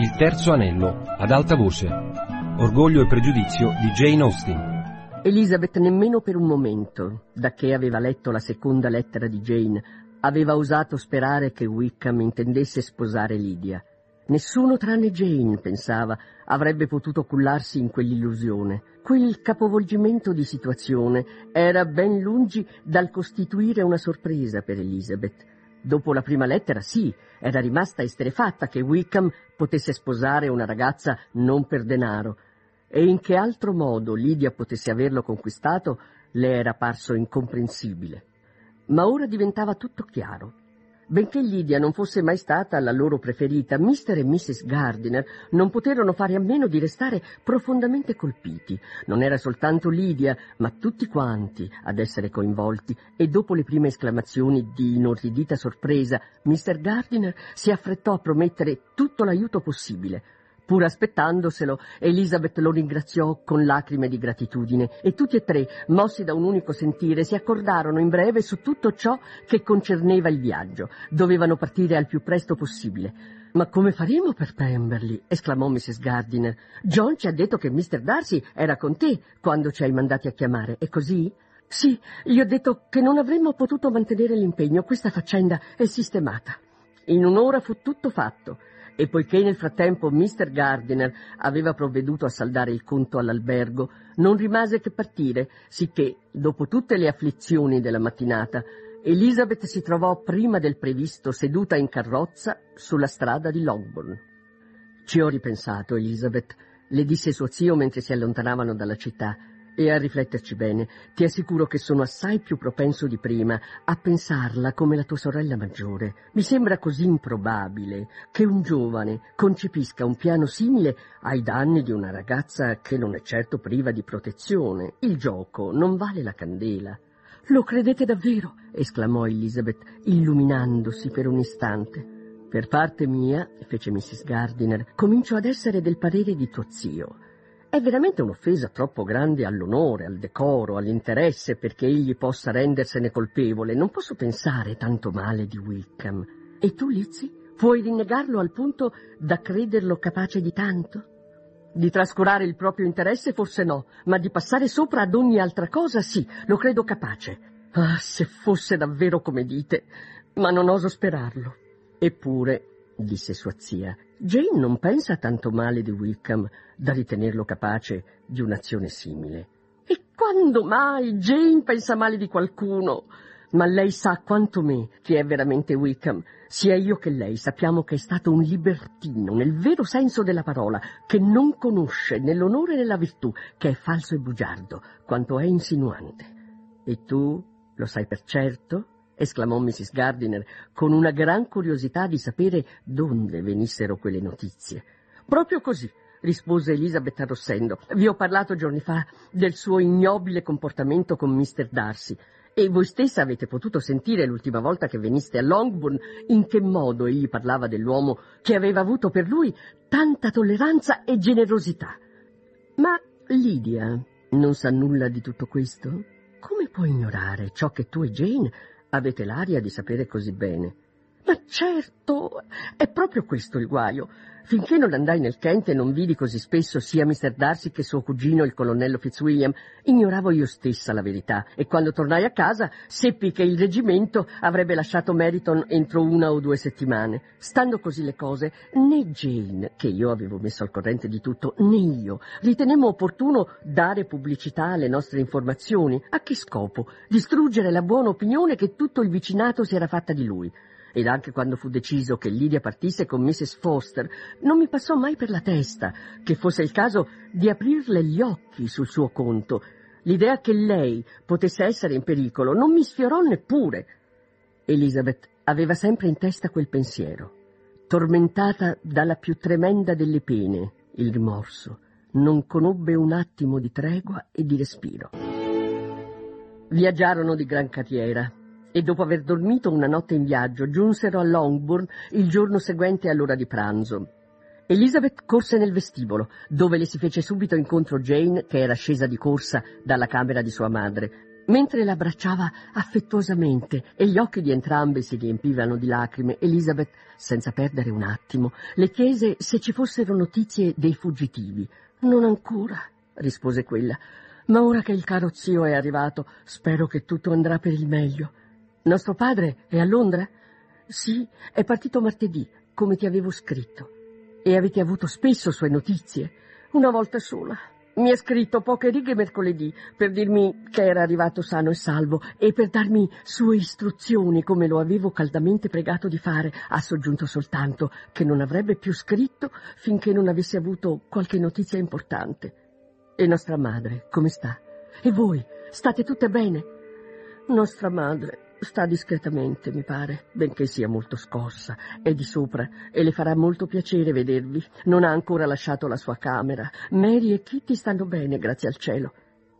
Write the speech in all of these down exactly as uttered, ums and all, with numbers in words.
Il terzo anello, ad alta voce. Orgoglio e pregiudizio di Jane Austen. Elizabeth nemmeno per un momento, da che aveva letto la seconda lettera di Jane, aveva osato sperare che Wickham intendesse sposare Lydia. Nessuno tranne Jane, pensava, avrebbe potuto cullarsi in quell'illusione. Quel capovolgimento di situazione era ben lungi dal costituire una sorpresa per Elizabeth. Dopo la prima lettera, sì, era rimasta esterrefatta che Wickham potesse sposare una ragazza non per denaro. E in che altro modo Lydia potesse averlo conquistato le era parso incomprensibile. Ma ora diventava tutto chiaro. Benché Lydia non fosse mai stata la loro preferita, mister e missus Gardiner non poterono fare a meno di restare profondamente colpiti. Non era soltanto Lydia, ma tutti quanti ad essere coinvolti, e dopo le prime esclamazioni di inorridita sorpresa, mister Gardiner si affrettò a promettere tutto l'aiuto possibile. Pur aspettandoselo, Elizabeth lo ringraziò con lacrime di gratitudine e tutti e tre, mossi da un unico sentire, si accordarono in breve su tutto ciò che concerneva il viaggio. Dovevano partire al più presto possibile. «Ma come faremo per Pemberley?» esclamò missus Gardiner. «John ci ha detto che mister Darcy era con te quando ci hai mandati a chiamare, è così?» «Sì, gli ho detto che non avremmo potuto mantenere l'impegno, questa faccenda è sistemata». In un'ora fu tutto fatto. E poiché nel frattempo mister Gardiner aveva provveduto a saldare il conto all'albergo, non rimase che partire, sicché, dopo tutte le afflizioni della mattinata, Elizabeth si trovò prima del previsto seduta in carrozza sulla strada di Longbourn. «Ci ho ripensato, Elizabeth», le disse suo zio mentre si allontanavano dalla città, «e a rifletterci bene, ti assicuro che sono assai più propenso di prima a pensarla come la tua sorella maggiore. Mi sembra così improbabile che un giovane concepisca un piano simile ai danni di una ragazza che non è certo priva di protezione. Il gioco non vale la candela». «Lo credete davvero?» esclamò Elizabeth, illuminandosi per un istante. «Per parte mia», fece missus Gardiner, «comincio ad essere del parere di tuo zio. È veramente un'offesa troppo grande all'onore, al decoro, all'interesse perché egli possa rendersene colpevole. Non posso pensare tanto male di Wickham. E tu, Lizzie, puoi rinnegarlo al punto da crederlo capace di tanto? Di trascurare il proprio interesse forse no, ma di passare sopra ad ogni altra cosa sì, lo credo capace. Ah, se fosse davvero come dite, ma non oso sperarlo». «Eppure», disse sua zia, «Jane non pensa tanto male di Wickham da ritenerlo capace di un'azione simile». «E quando mai Jane pensa male di qualcuno? Ma lei sa quanto me chi è veramente Wickham. Sia io che lei sappiamo che è stato un libertino, nel vero senso della parola, che non conosce né l'onore né la virtù, che è falso e bugiardo, quanto è insinuante. E tu lo sai per certo?» esclamò missus Gardiner, con una gran curiosità di sapere donde venissero quelle notizie. «Proprio così», rispose Elizabeth arrossendo. «Vi ho parlato giorni fa del suo ignobile comportamento con mister Darcy, e voi stessa avete potuto sentire l'ultima volta che veniste a Longbourn in che modo egli parlava dell'uomo che aveva avuto per lui tanta tolleranza e generosità. Ma Lydia non sa nulla di tutto questo? Come può ignorare ciò che tu e Jane avete l'aria di sapere così bene?» «Ma certo, è proprio questo il guaio. Finché non andai nel Kent e non vidi così spesso sia mister Darcy che suo cugino il colonnello Fitzwilliam, ignoravo io stessa la verità, e quando tornai a casa seppi che il reggimento avrebbe lasciato Meryton entro una o due settimane. Stando così le cose, né Jane, che io avevo messo al corrente di tutto, né io ritenemmo opportuno dare pubblicità alle nostre informazioni. A che scopo? Distruggere la buona opinione che tutto il vicinato si era fatta di lui. Ed anche quando fu deciso che Lydia partisse con missus Foster, non mi passò mai per la testa che fosse il caso di aprirle gli occhi sul suo conto. L'idea che lei potesse essere in pericolo non mi sfiorò neppure». Elizabeth aveva sempre in testa quel pensiero. Tormentata dalla più tremenda delle pene, il rimorso, non conobbe un attimo di tregua e di respiro. Viaggiarono di gran carriera e dopo aver dormito una notte in viaggio giunsero a Longbourn il giorno seguente all'ora di pranzo. Elizabeth corse nel vestibolo, dove le si fece subito incontro Jane, che era scesa di corsa dalla camera di sua madre. Mentre l'abbracciava affettuosamente e gli occhi di entrambe si riempivano di lacrime, Elizabeth, senza perdere un attimo, le chiese se ci fossero notizie dei fuggitivi. «Non ancora», rispose quella, «ma ora che il caro zio è arrivato, spero che tutto andrà per il meglio». «Nostro padre è a Londra?» «Sì, è partito martedì, come ti avevo scritto». «E avete avuto spesso sue notizie?» «Una volta sola. Mi ha scritto poche righe mercoledì per dirmi che era arrivato sano e salvo e per darmi sue istruzioni, come lo avevo caldamente pregato di fare. Ha soggiunto soltanto che non avrebbe più scritto finché non avesse avuto qualche notizia importante». «E nostra madre, come sta? E voi, state tutte bene?» «Nostra madre sta discretamente, mi pare, benché sia molto scossa. È di sopra e le farà molto piacere vedervi. Non ha ancora lasciato la sua camera. Mary e Kitty stanno bene, grazie al cielo».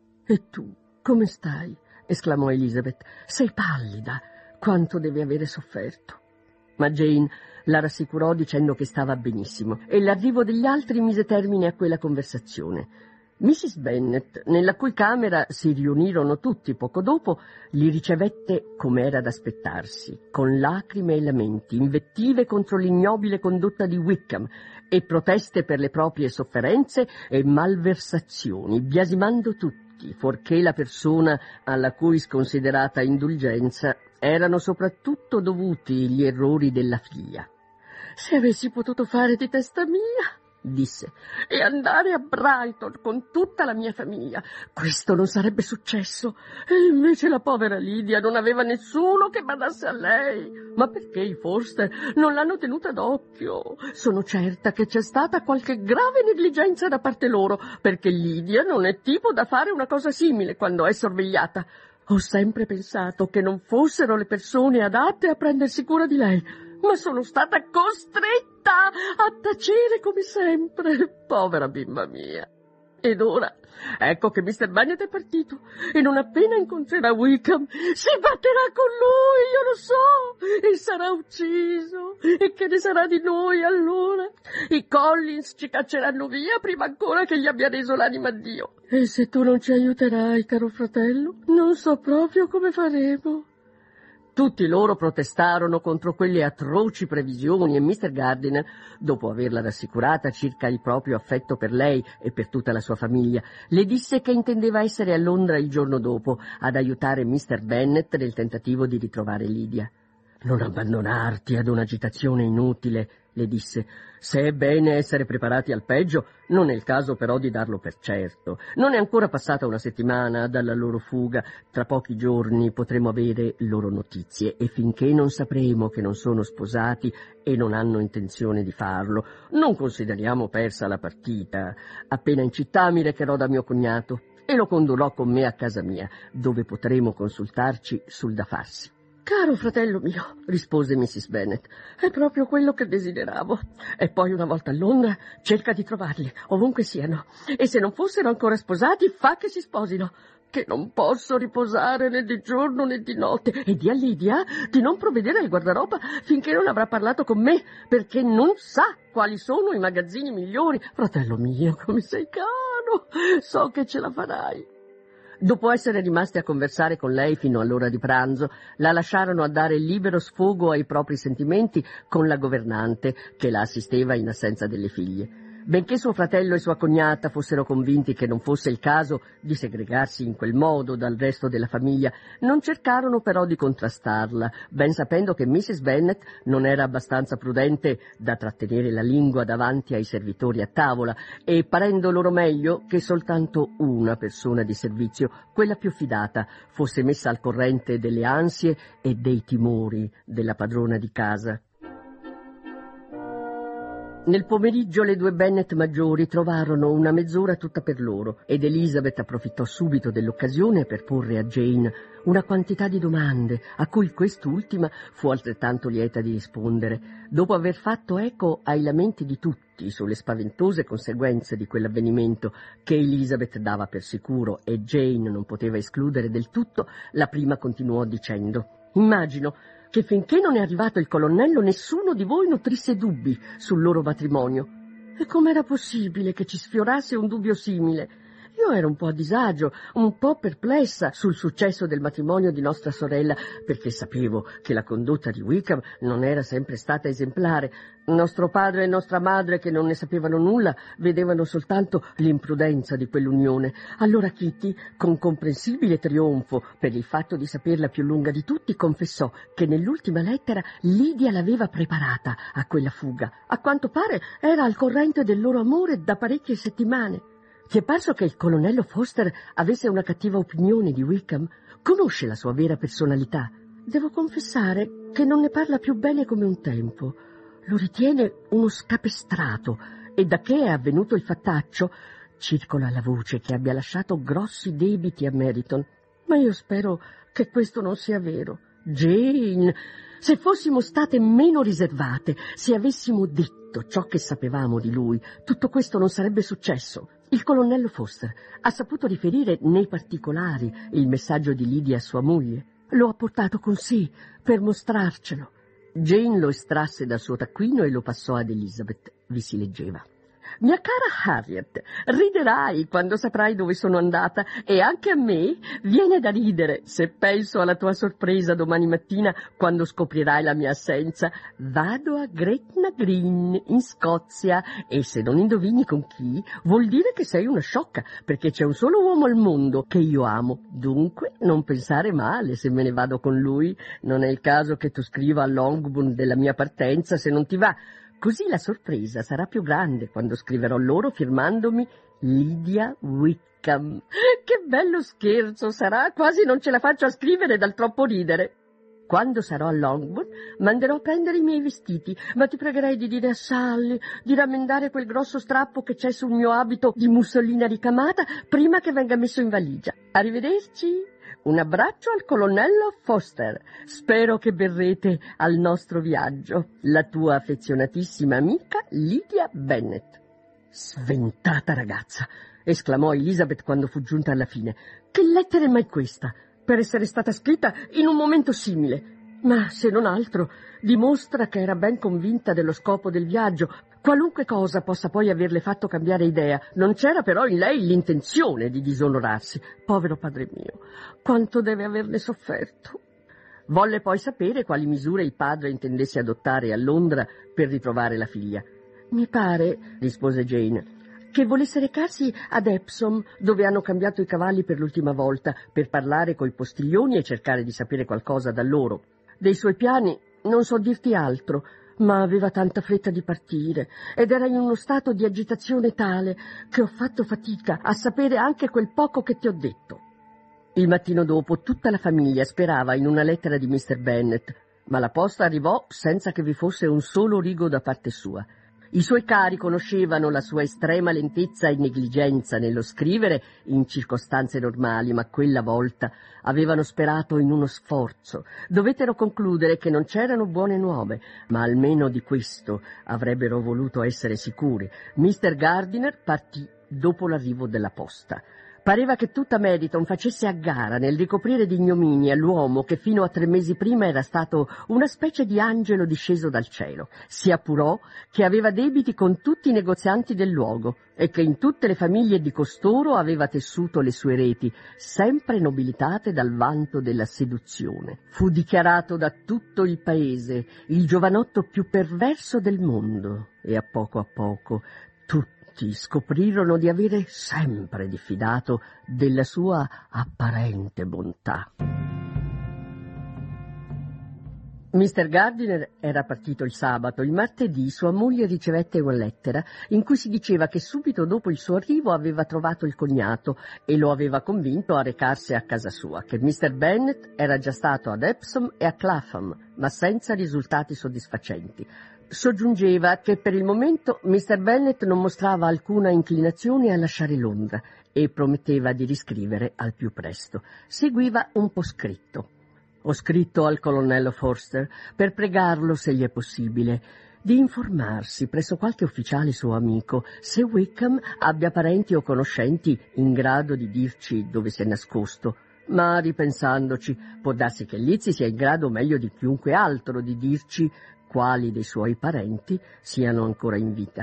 «E tu, come stai?» esclamò Elizabeth. «Sei pallida. Quanto devi avere sofferto». Ma Jane la rassicurò dicendo che stava benissimo e l'arrivo degli altri mise termine a quella conversazione. missis Bennet, nella cui camera si riunirono tutti poco dopo, li ricevette come era da aspettarsi, con lacrime e lamenti, invettive contro l'ignobile condotta di Wickham e proteste per le proprie sofferenze e malversazioni, biasimando tutti, fuorché la persona alla cui sconsiderata indulgenza erano soprattutto dovuti gli errori della figlia. «Se avessi potuto fare di testa mia», disse, «e andare a Brighton con tutta la mia famiglia, questo non sarebbe successo. E invece la povera Lydia non aveva nessuno che badasse a lei. Ma perché i Forster non l'hanno tenuta d'occhio? Sono certa che c'è stata qualche grave negligenza da parte loro, perché Lydia non è tipo da fare una cosa simile quando è sorvegliata. Ho sempre pensato che non fossero le persone adatte a prendersi cura di lei, ma sono stata costretta a tacere come sempre. Povera bimba mia. Ed ora, ecco che mister Bennet è partito, e non appena incontrerà Wickham si batterà con lui, io lo so, e sarà ucciso. E che ne sarà di noi allora? I Collins ci cacceranno via prima ancora che gli abbia reso l'anima a Dio. E se tu non ci aiuterai, caro fratello, non so proprio come faremo». Tutti loro protestarono contro quelle atroci previsioni e mister Gardiner, dopo averla rassicurata circa il proprio affetto per lei e per tutta la sua famiglia, le disse che intendeva essere a Londra il giorno dopo ad aiutare mister Bennet nel tentativo di ritrovare Lydia. «Non abbandonarti ad un'agitazione inutile», le disse. «Se è bene essere preparati al peggio, non è il caso però di darlo per certo. Non è ancora passata una settimana dalla loro fuga. Tra pochi giorni potremo avere loro notizie e finché non sapremo che non sono sposati e non hanno intenzione di farlo, non consideriamo persa la partita. Appena in città mi recherò da mio cognato e lo condurrò con me a casa mia, dove potremo consultarci sul da farsi». «Caro fratello mio», rispose missis Bennet, «è proprio quello che desideravo. E poi una volta a Londra cerca di trovarli, ovunque siano. E se non fossero ancora sposati, fa che si sposino. Che non posso riposare né di giorno né di notte. E di a Lydia di non provvedere al guardaroba finché non avrà parlato con me, perché non sa quali sono i magazzini migliori. Fratello mio, come sei caro, so che ce la farai». Dopo essere rimasti a conversare con lei fino all'ora di pranzo, la lasciarono a dare libero sfogo ai propri sentimenti con la governante che la assisteva in assenza delle figlie. Benché suo fratello e sua cognata fossero convinti che non fosse il caso di segregarsi in quel modo dal resto della famiglia, non cercarono però di contrastarla, ben sapendo che missis Bennet non era abbastanza prudente da trattenere la lingua davanti ai servitori a tavola, e parendo loro meglio che soltanto una persona di servizio, quella più fidata, fosse messa al corrente delle ansie e dei timori della padrona di casa. Nel pomeriggio le due Bennet maggiori trovarono una mezz'ora tutta per loro ed Elizabeth approfittò subito dell'occasione per porre a Jane una quantità di domande a cui quest'ultima fu altrettanto lieta di rispondere. Dopo aver fatto eco ai lamenti di tutti sulle spaventose conseguenze di quell'avvenimento, che Elizabeth dava per sicuro e Jane non poteva escludere del tutto, la prima continuò dicendo: «Immagino che finché non è arrivato il colonnello nessuno di voi nutrisse dubbi sul loro matrimonio. E com'era possibile che ci sfiorasse un dubbio simile? Io ero un po' a disagio, un po' perplessa sul successo del matrimonio di nostra sorella, perché sapevo che la condotta di Wickham non era sempre stata esemplare. Nostro padre e nostra madre, che non ne sapevano nulla, vedevano soltanto l'imprudenza di quell'unione. Allora Kitty, con comprensibile trionfo per il fatto di saperla più lunga di tutti, confessò che nell'ultima lettera Lydia l'aveva preparata a quella fuga. A quanto pare era al corrente del loro amore da parecchie settimane. Ti è parso che il colonnello Foster avesse una cattiva opinione di Wickham? Conosce la sua vera personalità? Devo confessare che non ne parla più bene come un tempo. Lo ritiene uno scapestrato e da che è avvenuto il fattaccio circola la voce che abbia lasciato grossi debiti a Meryton. Ma io spero che questo non sia vero. Jane, se fossimo state meno riservate, se avessimo detto ciò che sapevamo di lui, tutto questo non sarebbe successo. Il colonnello Foster ha saputo riferire nei particolari il messaggio di Lydia a sua moglie. Lo ha portato con sé per mostrarcelo. Jane lo estrasse dal suo taccuino e lo passò ad Elizabeth. Vi si leggeva: Mia cara Harriet, riderai quando saprai dove sono andata, e anche a me viene da ridere se penso alla tua sorpresa domani mattina quando scoprirai la mia assenza. Vado a Gretna Green, in Scozia, e se non indovini con chi, vuol dire che sei una sciocca, perché c'è un solo uomo al mondo che io amo. Dunque non pensare male se me ne vado con lui. Non è il caso che tu scriva a Longbourn della mia partenza se non ti va. Così la sorpresa sarà più grande quando scriverò loro firmandomi Lydia Wickham. Che bello scherzo sarà, quasi non ce la faccio a scrivere dal troppo ridere. Quando sarò a Longbourn manderò a prendere i miei vestiti, ma ti pregherei di dire a Sally di rammendare quel grosso strappo che c'è sul mio abito di mussolina ricamata prima che venga messo in valigia. Arrivederci. Un abbraccio al colonnello Foster. Spero che berrete al nostro viaggio. La tua affezionatissima amica Lydia Bennet. Sventata ragazza, esclamò Elizabeth quando fu giunta alla fine. Che lettera è mai questa, per essere stata scritta in un momento simile? Ma, se non altro, dimostra che era ben convinta dello scopo del viaggio, qualunque cosa possa poi averle fatto cambiare idea. Non c'era però in lei l'intenzione di disonorarsi. Povero padre mio, quanto deve averne sofferto. Volle poi sapere quali misure il padre intendesse adottare a Londra per ritrovare la figlia. Mi pare, rispose Jane, che volesse recarsi ad Epsom, dove hanno cambiato i cavalli per l'ultima volta, per parlare coi postiglioni e cercare di sapere qualcosa da loro. Dei suoi piani non so dirti altro, ma aveva tanta fretta di partire ed era in uno stato di agitazione tale che ho fatto fatica a sapere anche quel poco che ti ho detto. Il mattino dopo tutta la famiglia sperava in una lettera di mister Bennet, ma la posta arrivò senza che vi fosse un solo rigo da parte sua. I suoi cari conoscevano la sua estrema lentezza e negligenza nello scrivere in circostanze normali, ma quella volta avevano sperato in uno sforzo. Dovettero concludere che non c'erano buone nuove, ma almeno di questo avrebbero voluto essere sicuri. mister Gardiner partì dopo l'arrivo della posta. Pareva che tutta Meryton facesse a gara nel ricoprire di ignominia l'uomo che fino a tre mesi prima era stato una specie di angelo disceso dal cielo. Si appurò che aveva debiti con tutti i negozianti del luogo e che in tutte le famiglie di costoro aveva tessuto le sue reti, sempre nobilitate dal vanto della seduzione. Fu dichiarato da tutto il paese il giovanotto più perverso del mondo e a poco a poco tutti scoprirono di avere sempre diffidato della sua apparente bontà. mister Gardiner era partito il sabato. Il martedì sua moglie ricevette una lettera in cui si diceva che subito dopo il suo arrivo aveva trovato il cognato e lo aveva convinto a recarsi a casa sua, che mister Bennet era già stato ad Epsom e a Clapham, ma senza risultati soddisfacenti. Soggiungeva che per il momento mister Bennet non mostrava alcuna inclinazione a lasciare Londra e prometteva di riscrivere al più presto. Seguiva un poscritto. Ho scritto al colonnello Forster per pregarlo, se gli è possibile, di informarsi presso qualche ufficiale suo amico se Wickham abbia parenti o conoscenti in grado di dirci dove si è nascosto. Ma ripensandoci, può darsi che Lizzie sia in grado meglio di chiunque altro di dirci quali dei suoi parenti siano ancora in vita.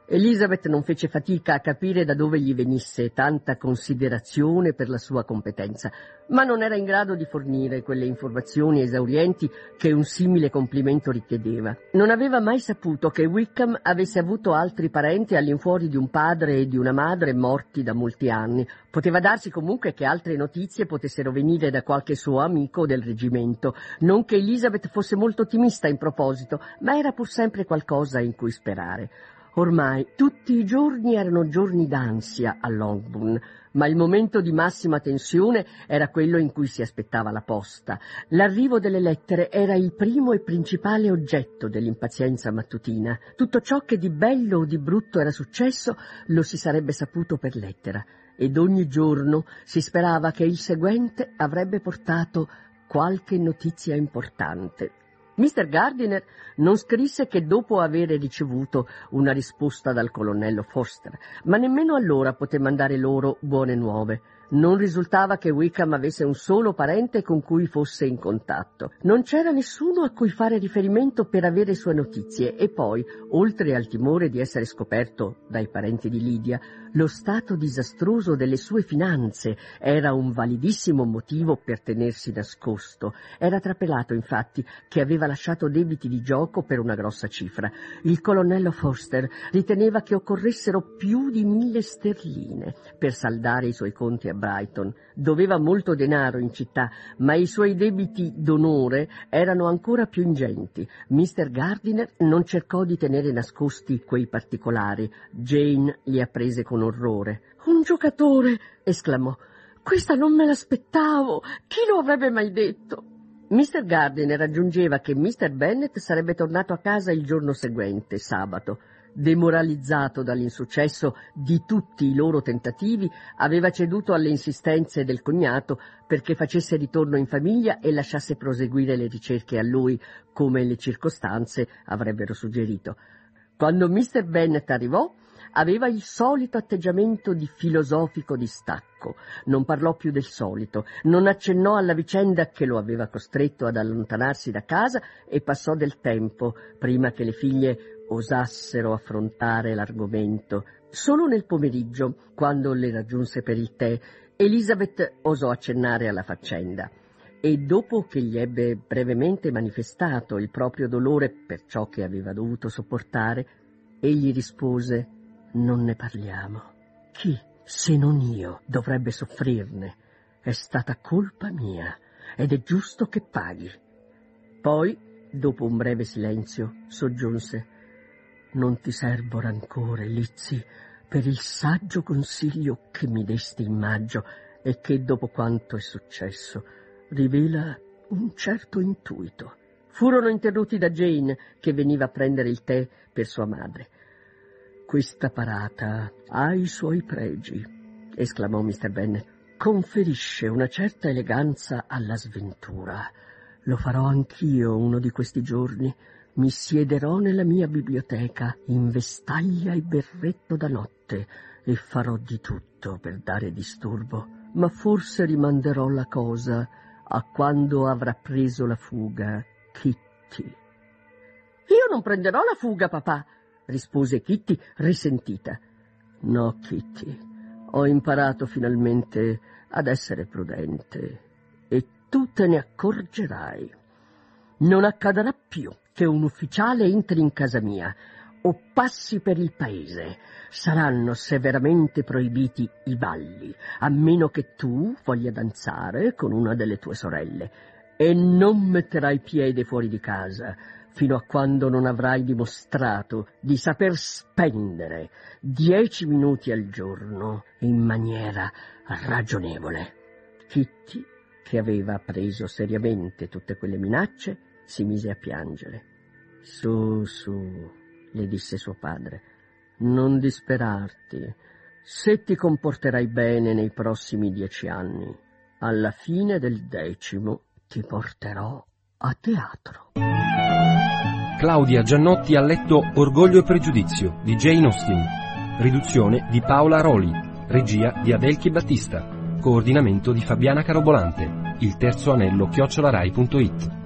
Elizabeth non fece fatica a capire da dove gli venisse tanta considerazione per la sua competenza, ma non era in grado di fornire quelle informazioni esaurienti che un simile complimento richiedeva. Non aveva mai saputo che Wickham avesse avuto altri parenti all'infuori di un padre e di una madre morti da molti anni. Poteva darsi comunque che altre notizie potessero venire da qualche suo amico del reggimento. Non che Elizabeth fosse molto ottimista in proposito, ma era pur sempre qualcosa in cui sperare. Ormai tutti i giorni erano giorni d'ansia a Longbourn, ma il momento di massima tensione era quello in cui si aspettava la posta. L'arrivo delle lettere era il primo e principale oggetto dell'impazienza mattutina. Tutto ciò che di bello o di brutto era successo lo si sarebbe saputo per lettera, ed ogni giorno si sperava che il seguente avrebbe portato qualche notizia importante. mister Gardiner non scrisse che dopo avere ricevuto una risposta dal colonnello Forster, ma nemmeno allora poté mandare loro buone nuove. Non risultava che Wickham avesse un solo parente con cui fosse in contatto. Non c'era nessuno a cui fare riferimento per avere sue notizie, e poi, oltre al timore di essere scoperto dai parenti di Lydia, lo stato disastroso delle sue finanze era un validissimo motivo per tenersi nascosto. Era trapelato, infatti, che aveva lasciato debiti di gioco per una grossa cifra. Il colonnello Forster riteneva che occorressero più di mille sterline per saldare i suoi conti a Brighton. Doveva molto denaro in città, ma i suoi debiti d'onore erano ancora più ingenti. mister Gardiner non cercò di tenere nascosti quei particolari. Jane li apprese con orrore. «Un giocatore!» esclamò. «Questa non me l'aspettavo! Chi lo avrebbe mai detto?» mister Gardiner aggiungeva che mister Bennet sarebbe tornato a casa il giorno seguente, sabato. Demoralizzato dall'insuccesso di tutti i loro tentativi, aveva ceduto alle insistenze del cognato perché facesse ritorno in famiglia e lasciasse proseguire le ricerche a lui, come le circostanze avrebbero suggerito. Quando mister Bennet arrivò, aveva il solito atteggiamento di filosofico distacco. Non parlò più del solito, non accennò alla vicenda che lo aveva costretto ad allontanarsi da casa e passò del tempo prima che le figlie osassero affrontare l'argomento. Solo nel pomeriggio, quando le raggiunse per il tè, Elizabeth osò accennare alla faccenda, e dopo che gli ebbe brevemente manifestato il proprio dolore per ciò che aveva dovuto sopportare, egli rispose: «Non ne parliamo. Chi, se non io, dovrebbe soffrirne? È stata colpa mia, ed è giusto che paghi». Poi, dopo un breve silenzio, soggiunse: «Non ti serbo rancore, Lizzie, per il saggio consiglio che mi desti in maggio e che, dopo quanto è successo, rivela un certo intuito». Furono interrotti da Jane, che veniva a prendere il tè per sua madre. «Questa parata ha i suoi pregi», esclamò mister Bennet. «Conferisce una certa eleganza alla sventura. Lo farò anch'io uno di questi giorni. Mi siederò nella mia biblioteca in vestaglia e berretto da notte e farò di tutto per dare disturbo, ma forse rimanderò la cosa a quando avrà preso la fuga Kitty». «Io non prenderò la fuga, papà», rispose Kitty risentita. «No, Kitty, ho imparato finalmente ad essere prudente e tu te ne accorgerai. Non accadrà più che un ufficiale entri in casa mia o passi per il paese. Saranno severamente proibiti i balli, a meno che tu voglia danzare con una delle tue sorelle, e non metterai piede fuori di casa fino a quando non avrai dimostrato di saper spendere dieci minuti al giorno in maniera ragionevole». Kitty, che aveva preso seriamente tutte quelle minacce, si mise a piangere. «Su, su», le disse suo padre, «non disperarti. Se ti comporterai bene nei prossimi dieci anni, alla fine del decimo ti porterò a teatro». Claudia Giannotti ha letto Orgoglio e pregiudizio di Jane Austen, riduzione di Paola Roli, regia di Adelchi Battista, coordinamento di Fabiana Carobolante, il terzo anello chiocciola rai punto it.